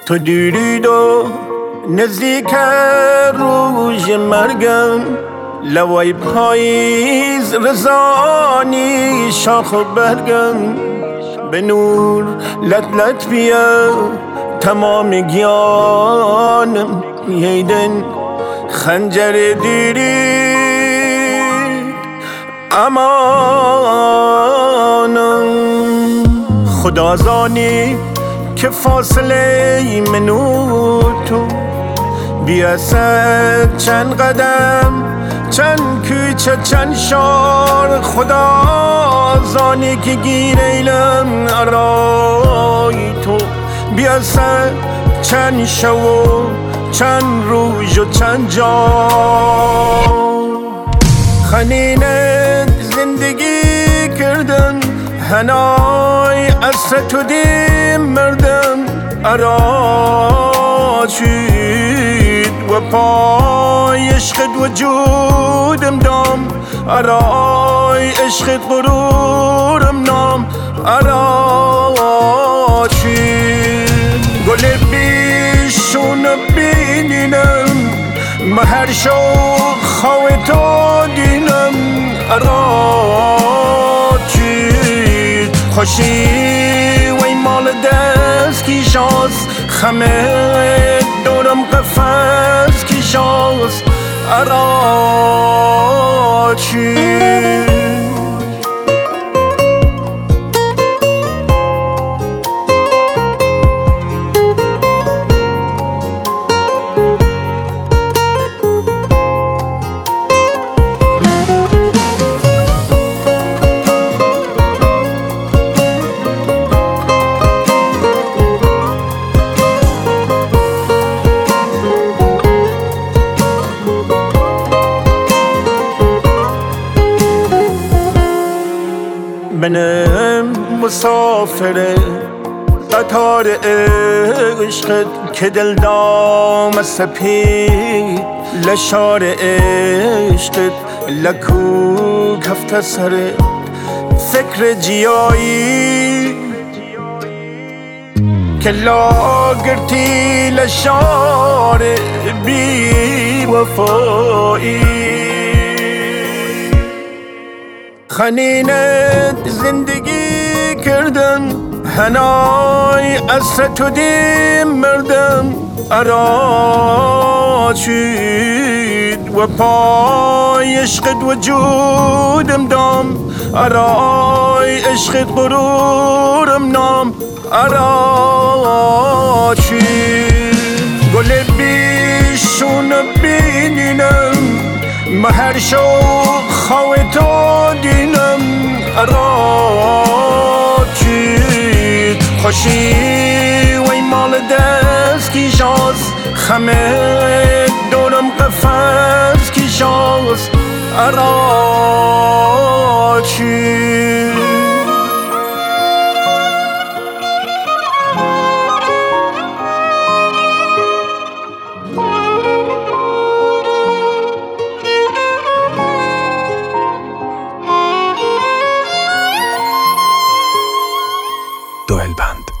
تو دیرید و نزدیک روز مرگم، لوای پاییز رزانی شاخ و برگم. به نور لط لط بیا تمام گیانم، ییدن خنجر دیرید امانم. خدا زانی که فاصله من و تو بیاسد چند قدم، چند کوچه چند شار. خدا زانی که گیر ایلم ارای تو بیاسد چند شو و چند روز و چند جا. خنینت زندگی کردم، هنای اصر تو دیم مردم. ارا چید و پای عشقت وجودم دام، ارای عشقت غرورم نام. ارا چید گل بیشون بینینم، مهر شو خواه تو دینم. ارا چید خوشی و این مال دست کی شاست، خمه دورم قفص کی شاست. ارا چید منم مسافر قطار عشقت که دل دام سپید. لشار عشقت لکو کفت سرت، فکر جیایی که لاگرتی لشار بی وفایی. خنینت زندگی کردم، هنای اصر تو دیم مردم. ارا چید و پای عشقت وجودم دام، ارای عشقت غرورم نام. ارا چید گل بیشون بینینم، مهر شو خواه تو دینم. ارا چید خوشی و این مال دست کی شاست، خمه دورم قفص کی شاست. ارا چید دوئل بند.